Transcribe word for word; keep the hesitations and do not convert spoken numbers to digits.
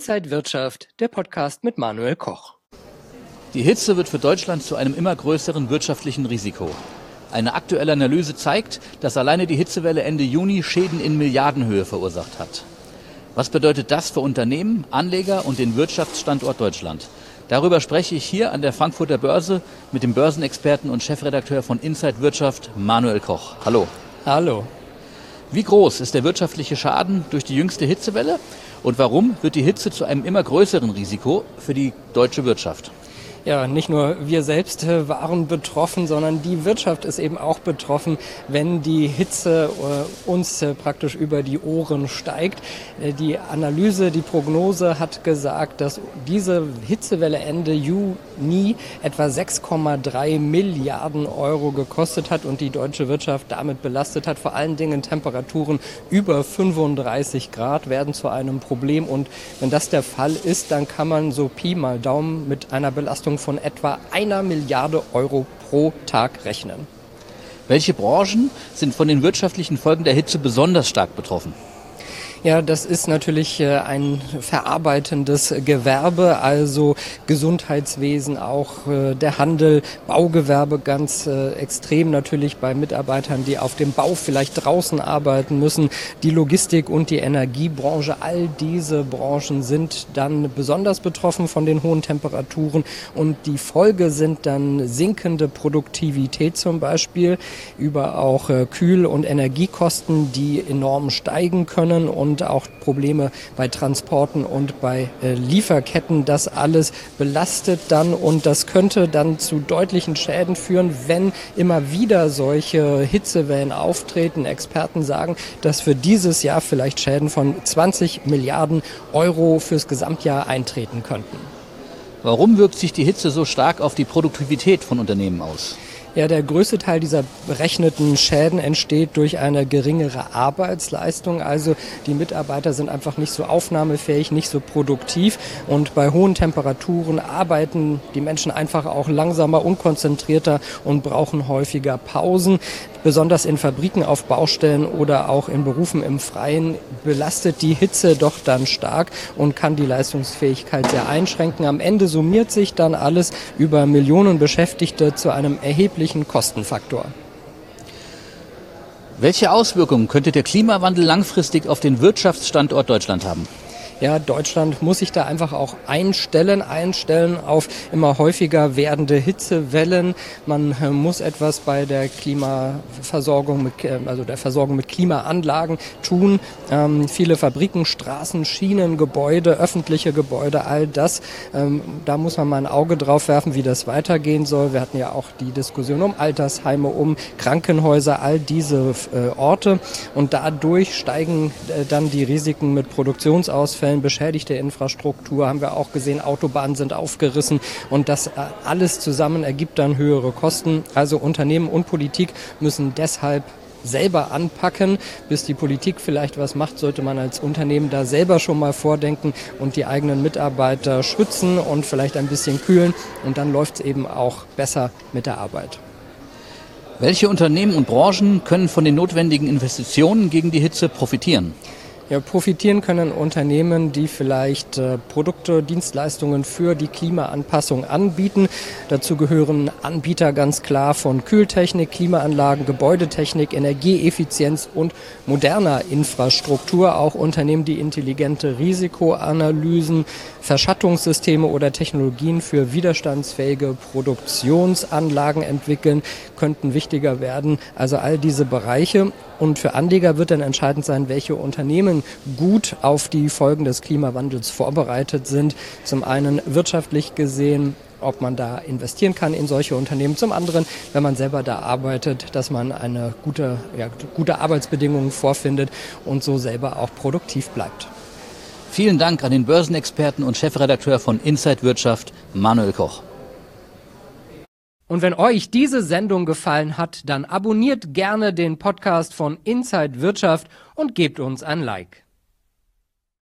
Inside Wirtschaft, der Podcast mit Manuel Koch. Die Hitze wird für Deutschland zu einem immer größeren wirtschaftlichen Risiko. Eine aktuelle Analyse zeigt, dass alleine die Hitzewelle Ende Juni Schäden in Milliardenhöhe verursacht hat. Was bedeutet das für Unternehmen, Anleger und den Wirtschaftsstandort Deutschland? Darüber spreche ich hier an der Frankfurter Börse mit dem Börsenexperten und Chefredakteur von Inside Wirtschaft, Manuel Koch. Hallo. Hallo. Wie groß ist der wirtschaftliche Schaden durch die jüngste Hitzewelle und warum wird die Hitze zu einem immer größeren Risiko für die deutsche Wirtschaft? Ja, nicht nur wir selbst waren betroffen, sondern die Wirtschaft ist eben auch betroffen, wenn die Hitze uns praktisch über die Ohren steigt. Die Analyse, die Prognose hat gesagt, dass diese Hitzewelle Ende Juni etwa sechs Komma drei Milliarden Euro gekostet hat und die deutsche Wirtschaft damit belastet hat. Vor allen Dingen Temperaturen über fünfunddreißig Grad werden zu einem Problem. Und wenn das der Fall ist, dann kann man so Pi mal Daumen mit einer Belastung von etwa einer Milliarde Euro pro Tag rechnen. Welche Branchen sind von den wirtschaftlichen Folgen der Hitze besonders stark betroffen? Ja, das ist natürlich ein verarbeitendes Gewerbe, also Gesundheitswesen, auch der Handel, Baugewerbe ganz extrem natürlich bei Mitarbeitern, die auf dem Bau vielleicht draußen arbeiten müssen, die Logistik und die Energiebranche. All diese Branchen sind dann besonders betroffen von den hohen Temperaturen und die Folge sind dann sinkende Produktivität zum Beispiel, über auch Kühl- und Energiekosten, die enorm steigen können und Und auch Probleme bei Transporten und bei äh, Lieferketten. Das alles belastet dann und das könnte dann zu deutlichen Schäden führen, wenn immer wieder solche Hitzewellen auftreten. Experten sagen, dass für dieses Jahr vielleicht Schäden von zwanzig Milliarden Euro fürs Gesamtjahr eintreten könnten. Warum wirkt sich die Hitze so stark auf die Produktivität von Unternehmen aus? Ja, der größte Teil dieser berechneten Schäden entsteht durch eine geringere Arbeitsleistung. Also die Mitarbeiter sind einfach nicht so aufnahmefähig, nicht so produktiv. Und bei hohen Temperaturen arbeiten die Menschen einfach auch langsamer, unkonzentrierter und brauchen häufiger Pausen. Besonders in Fabriken, auf Baustellen oder auch in Berufen im Freien belastet die Hitze doch dann stark und kann die Leistungsfähigkeit sehr einschränken. Am Ende summiert sich dann alles über Millionen Beschäftigte zu einem erheblichen Kostenfaktor. Welche Auswirkungen könnte der Klimawandel langfristig auf den Wirtschaftsstandort Deutschland haben? Ja, Deutschland muss sich da einfach auch einstellen, einstellen auf immer häufiger werdende Hitzewellen. Man äh, muss etwas bei der Klimaversorgung, mit, äh, also der Versorgung mit Klimaanlagen tun. Ähm, viele Fabriken, Straßen, Schienen, Gebäude, öffentliche Gebäude, all das. Ähm, da muss man mal ein Auge drauf werfen, wie das weitergehen soll. Wir hatten ja auch die Diskussion um Altersheime, um Krankenhäuser, all diese äh, Orte. Und dadurch steigen äh, dann die Risiken mit Produktionsausfällen, beschädigte Infrastruktur, haben wir auch gesehen, Autobahnen sind aufgerissen und das alles zusammen ergibt dann höhere Kosten. Also Unternehmen und Politik müssen deshalb selber anpacken. Bis die Politik vielleicht was macht, sollte man als Unternehmen da selber schon mal vordenken und die eigenen Mitarbeiter schützen und vielleicht ein bisschen kühlen und dann läuft es eben auch besser mit der Arbeit. Welche Unternehmen und Branchen können von den notwendigen Investitionen gegen die Hitze profitieren? Ja, profitieren können Unternehmen, die vielleicht äh, Produkte, Dienstleistungen für die Klimaanpassung anbieten. Dazu gehören Anbieter ganz klar von Kühltechnik, Klimaanlagen, Gebäudetechnik, Energieeffizienz und moderner Infrastruktur. Auch Unternehmen, die intelligente Risikoanalysen, Verschattungssysteme oder Technologien für widerstandsfähige Produktionsanlagen entwickeln, könnten wichtiger werden. Also all diese Bereiche. Und für Anleger wird dann entscheidend sein, welche Unternehmen gut auf die Folgen des Klimawandels vorbereitet sind. Zum einen wirtschaftlich gesehen, ob man da investieren kann in solche Unternehmen. Zum anderen, wenn man selber da arbeitet, dass man eine gute, ja, gute Arbeitsbedingungen vorfindet und so selber auch produktiv bleibt. Vielen Dank an den Börsenexperten und Chefredakteur von Inside Wirtschaft, Manuel Koch. Und wenn euch diese Sendung gefallen hat, dann abonniert gerne den Podcast von Inside Wirtschaft und gebt uns ein Like.